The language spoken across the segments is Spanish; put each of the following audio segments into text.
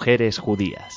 mujeres judías.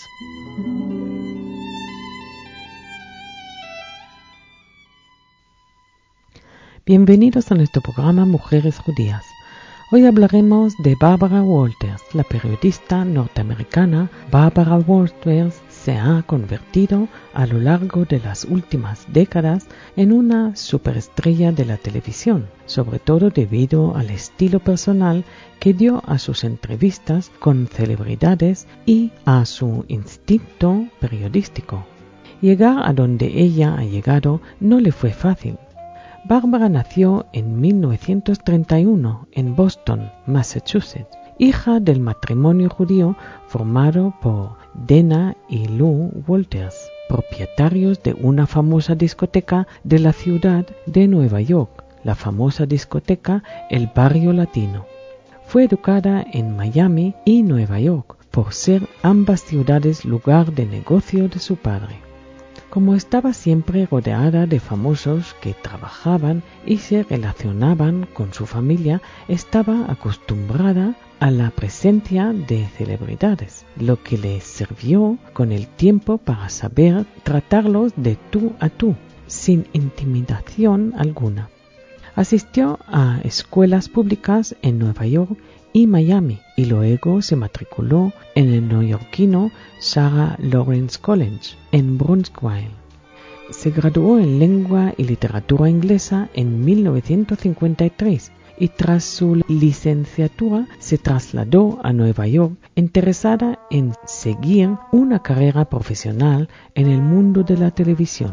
Bienvenidos a nuestro programa Mujeres Judías. Hoy hablaremos de Barbara Walters. La periodista norteamericana Barbara Walters se ha convertido a lo largo de las últimas décadas en una superestrella de la televisión, sobre todo debido al estilo personal que dio a sus entrevistas con celebridades y a su instinto periodístico. Llegar a donde ella ha llegado no le fue fácil. Barbara nació en 1931 en Boston, Massachusetts, hija del matrimonio judío formado por Dana y Lou Walters, propietarios de una famosa discoteca de la ciudad de Nueva York, la famosa discoteca El Barrio Latino. Fue educada en Miami y Nueva York, por ser ambas ciudades lugar de negocio de su padre. Como estaba siempre rodeada de famosos que trabajaban y se relacionaban con su familia, estaba acostumbrada a la presencia de celebridades, lo que le sirvió con el tiempo para saber tratarlos de tú a tú, sin intimidación alguna. Asistió a escuelas públicas en Nueva York y Miami y luego se matriculó en el neoyorquino Sarah Lawrence College en Brownsville. Se graduó en lengua y literatura inglesa en 1953 y tras su licenciatura se trasladó a Nueva York interesada en seguir una carrera profesional en el mundo de la televisión.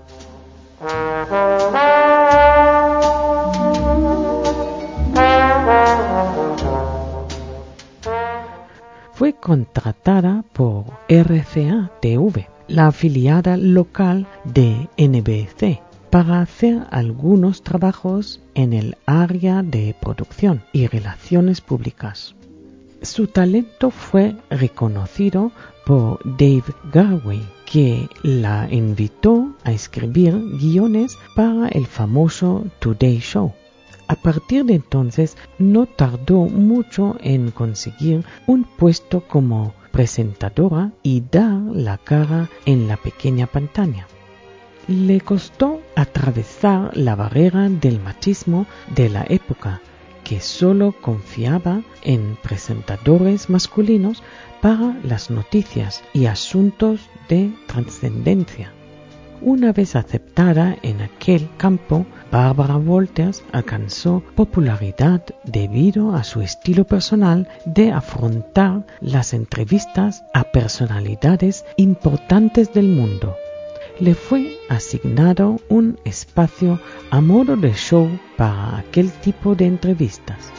Fue contratada por RCA TV, la afiliada local de NBC, para hacer algunos trabajos en el área de producción y relaciones públicas. Su talento fue reconocido por Dave Garvey, que la invitó a escribir guiones para el famoso Today Show. A partir de entonces no tardó mucho en conseguir un puesto como presentadora y dar la cara en la pequeña pantalla. Le costó atravesar la barrera del machismo de la época, que solo confiaba en presentadores masculinos para las noticias y asuntos de trascendencia. Una vez aceptada en aquel campo, Barbara Walters alcanzó popularidad debido a su estilo personal de afrontar las entrevistas a personalidades importantes del mundo. Le fue asignado un espacio a modo de show para aquel tipo de entrevistas.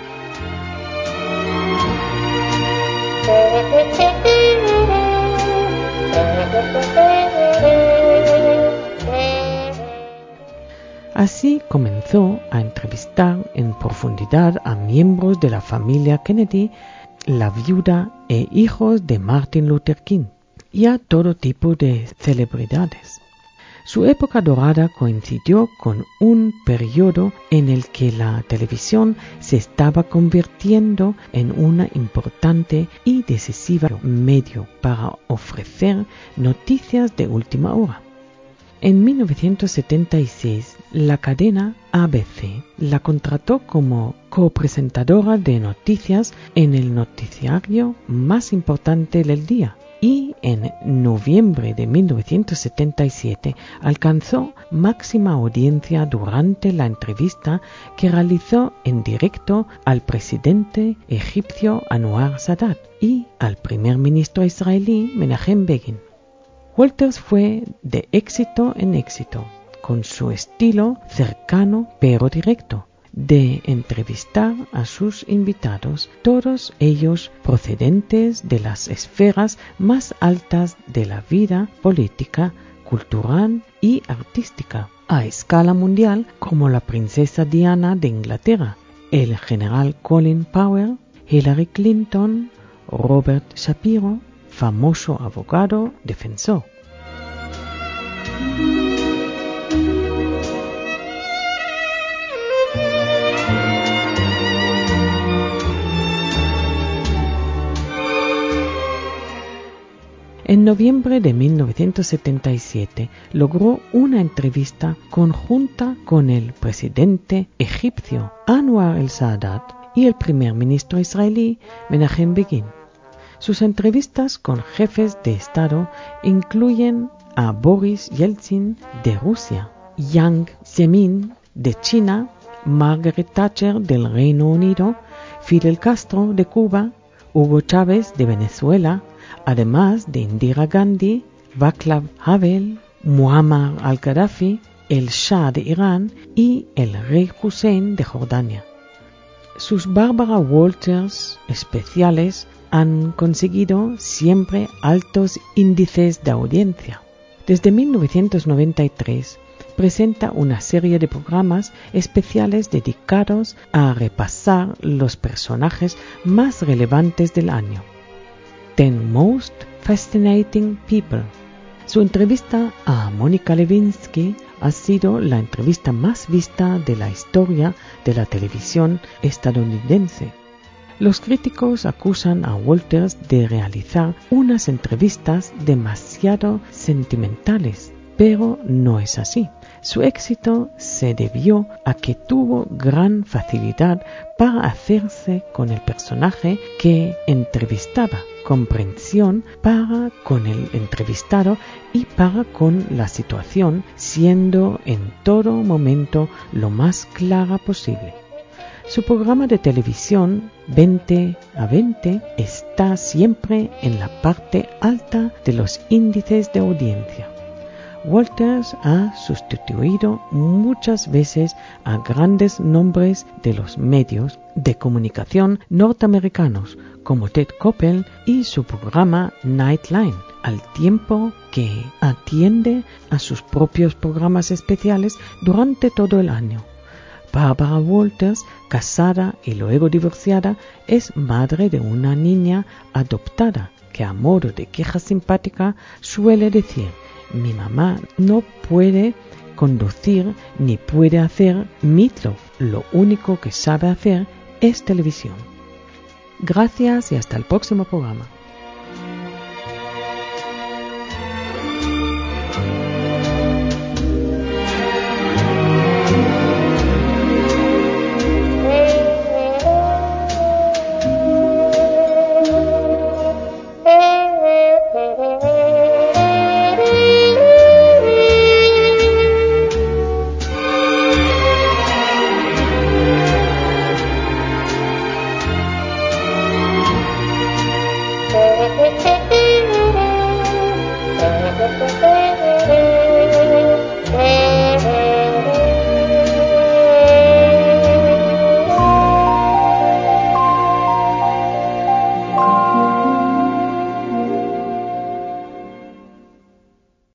Así comenzó a entrevistar en profundidad a miembros de la familia Kennedy, la viuda e hijos de Martin Luther King, y a todo tipo de celebridades. Su época dorada coincidió con un periodo en el que la televisión se estaba convirtiendo en una importante y decisiva medio para ofrecer noticias de última hora. En 1976, la cadena ABC la contrató como copresentadora de noticias en el noticiario más importante del día y en noviembre de 1977 alcanzó máxima audiencia durante la entrevista que realizó en directo al presidente egipcio Anwar Sadat y al primer ministro israelí Menachem Begin. Walters fue de éxito en éxito, con su estilo cercano pero directo de entrevistar a sus invitados, todos ellos procedentes de las esferas más altas de la vida política, cultural y artística, a escala mundial, como la princesa Diana de Inglaterra, el general Colin Powell, Hillary Clinton, Robert Shapiro, famoso abogado defensor. noviembre de 1977 logró una entrevista conjunta con el presidente egipcio Anwar el-Sadat y el primer ministro israelí Menachem Begin. Sus entrevistas con jefes de Estado incluyen a Boris Yeltsin de Rusia, Jiang Zemin de China, Margaret Thatcher del Reino Unido, Fidel Castro de Cuba, Hugo Chávez de Venezuela, además de Indira Gandhi, Václav Havel, Muammar al-Gaddafi, el Shah de Irán y el rey Hussein de Jordania. Sus Barbara Walters especiales han conseguido siempre altos índices de audiencia. Desde 1993 presenta una serie de programas especiales dedicados a repasar los personajes más relevantes del año. 10 Most Fascinating People. Su entrevista a Mónica Lewinsky ha sido la entrevista más vista de la historia de la televisión estadounidense. Los críticos acusan a Walters de realizar unas entrevistas demasiado sentimentales, pero no es así. Su éxito se debió a que tuvo gran facilidad para hacerse con el personaje que entrevistaba, comprensión para con el entrevistado y para con la situación, siendo en todo momento lo más clara posible. Su programa de televisión 20 a 20 está siempre en la parte alta de los índices de audiencia. Walters ha sustituido muchas veces a grandes nombres de los medios de comunicación norteamericanos como Ted Koppel y su programa Nightline, al tiempo que atiende a sus propios programas especiales durante todo el año. Barbara Walters, casada y luego divorciada, es madre de una niña adoptada que a modo de queja simpática suele decir: mi mamá no puede conducir ni puede hacer Meatloaf, lo único que sabe hacer es televisión. Gracias y hasta el próximo programa.